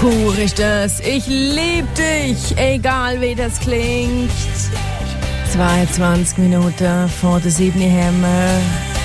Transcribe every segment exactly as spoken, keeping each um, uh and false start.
Pur ist das. Ich lieb dich, egal wie das klingt. zweiundzwanzig Minuten vor der sieben haben wir.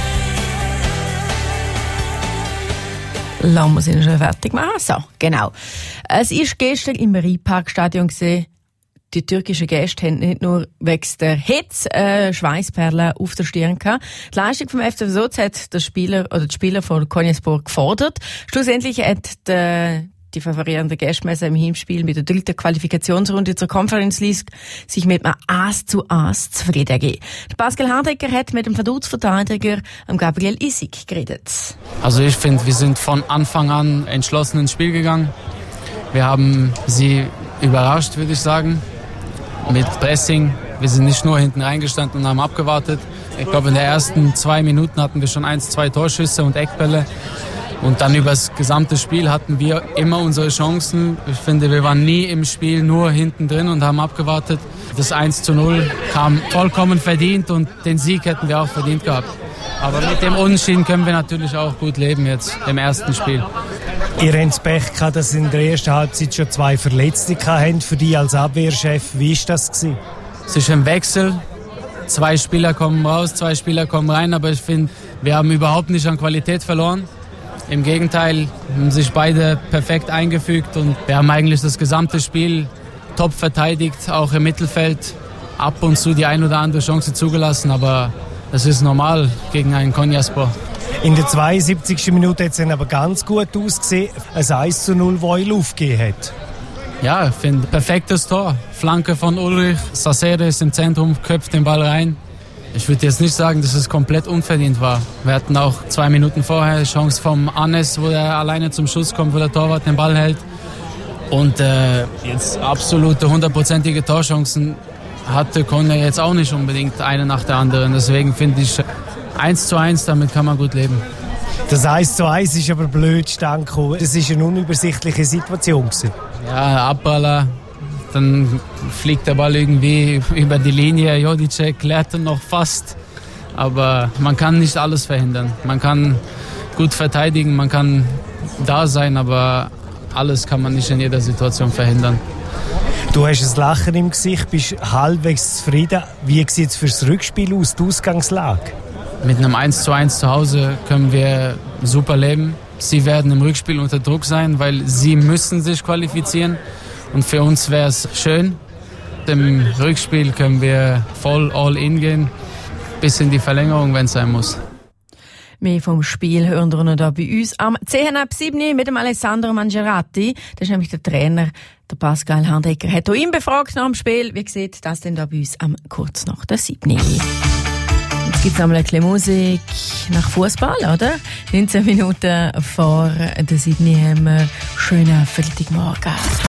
Lassen wir sie schon fertig machen. So, genau. Es war gestern im Rheinparkstadion gesehen. Die türkischen Gäste haben nicht nur wegen der Hitze äh, Schweissperlen auf der Stirn gehabt. Die Leistung vom F C Soz hat der Spieler oder die Spieler von Konyaspor gefordert. Schlussendlich hat der die favorierende Gästmesse im Hinspiel mit der dritten Qualifikationsrunde zur Conference League sich mit einem eins zu eins zufrieden gegeben. Pascal Hardecker hat mit dem Verdutzverteidiger Gabriel Isik geredet. Also ich finde, wir sind von Anfang an entschlossen ins Spiel gegangen. Wir haben sie überrascht, würde ich sagen, mit Pressing. Wir sind nicht nur hinten reingestanden und haben abgewartet. Ich glaube, in den ersten zwei Minuten hatten wir schon eins, zwei Torschüsse und Eckbälle. Und dann über das gesamte Spiel hatten wir immer unsere Chancen. Ich finde, wir waren nie im Spiel nur hinten drin und haben abgewartet. Das eins zu null kam vollkommen verdient und den Sieg hätten wir auch verdient gehabt. Aber mit dem Unentschieden können wir natürlich auch gut leben jetzt im ersten Spiel. Ihr habt das Pech gehabt, dass in der ersten Halbzeit schon zwei Verletzte hatten. Für dich als Abwehrchef, wie war das gewesen? Es ist ein Wechsel. Zwei Spieler kommen raus, zwei Spieler kommen rein. Aber ich finde, wir haben überhaupt nicht an Qualität verloren. Im Gegenteil, haben sich beide perfekt eingefügt und wir haben eigentlich das gesamte Spiel top verteidigt, auch im Mittelfeld. Ab und zu die ein oder andere Chance zugelassen, aber das ist normal gegen einen Konyaspor. In der zweiundsiebzigsten Minute hat es dann aber ganz gut ausgesehen, ein eins zu null, das in Luft gegeben hat. Ja, ich finde, perfektes Tor. Flanke von Ulrich, Sasere ist im Zentrum, köpft den Ball rein. Ich würde jetzt nicht sagen, dass es komplett unverdient war. Wir hatten auch zwei Minuten vorher die Chance vom Anes, wo er alleine zum Schuss kommt, wo der Torwart den Ball hält. Und äh, jetzt absolute hundertprozentige Torchancen hatte Konya jetzt auch nicht unbedingt eine nach der anderen. Deswegen finde ich eins zu eins, damit kann man gut leben. Das eins zu eins ist aber blöd stand gekommen. Das war eine unübersichtliche Situation. Ja, Abballer. Dann fliegt der Ball irgendwie über die Linie. Jodicek klärt dann noch fast. Aber man kann nicht alles verhindern. Man kann gut verteidigen, man kann da sein, aber alles kann man nicht in jeder Situation verhindern. Du hast ein Lachen im Gesicht, bist halbwegs zufrieden. Wie sieht es für das Rückspiel aus, die Ausgangslage? Mit einem eins zu eins zu Hause können wir super leben. Sie werden im Rückspiel unter Druck sein, weil sie müssen sich qualifizieren. Und für uns wäre es schön. Im Rückspiel können wir voll all in gehen, bis in die Verlängerung, wenn es sein muss. Mehr vom Spiel hören wir noch hier bei uns am zehn ab sieben mit dem Alessandro Mangerati. Das ist nämlich der Trainer, der Pascal Hardecker. Hat auch ihn befragt nach dem Spiel. Wie sieht das denn da bei uns am kurz nach der sieben? Jetzt gibt es einmal ein bisschen Musik nach Fußball, oder? neunzehn Minuten vor der sieben haben wir schönen Freitagmorgen.